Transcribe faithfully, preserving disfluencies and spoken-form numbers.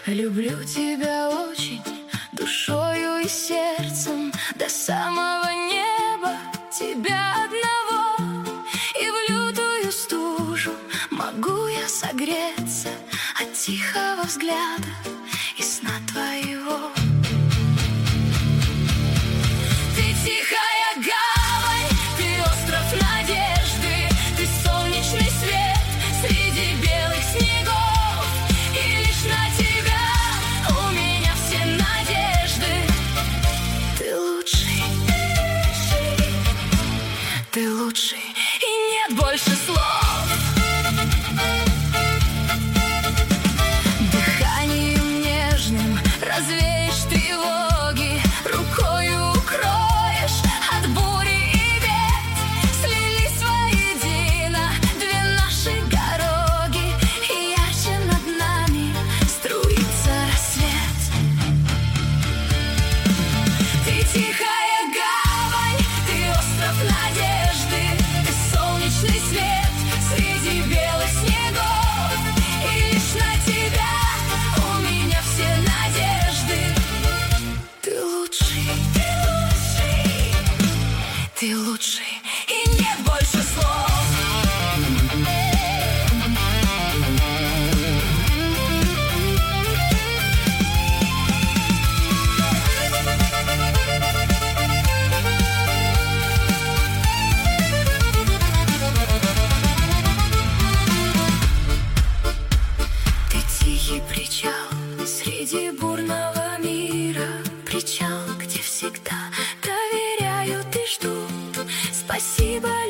Люблю тебя очень, душою и сердцем, до самого неба тебя одного. И в лютую стужу могу я согреться от тихого взгляда и сна твоего. Ты тихая гавань, ты остров надежды, ты солнечный свет среди белых снегов. И лишь на тебя у меня все надежды. Ты лучший, ты лучший, и нет больше слов. Дыханием нежным развеешь тревоги, рукою укроешь от бури и бед. Слились воедино две наши дороги, и ярче над нами струится рассвет. Ты тихая гавань, ты остров надежды, ты солнечный свет среди белых снегов. И лишь на тебя у меня все надежды. Ты лучший, ты лучший, ты лучший, и нет больше слов. Ты тихий причал среди бурного мира, причал, где всегда доверяют и ждут. Спасибо,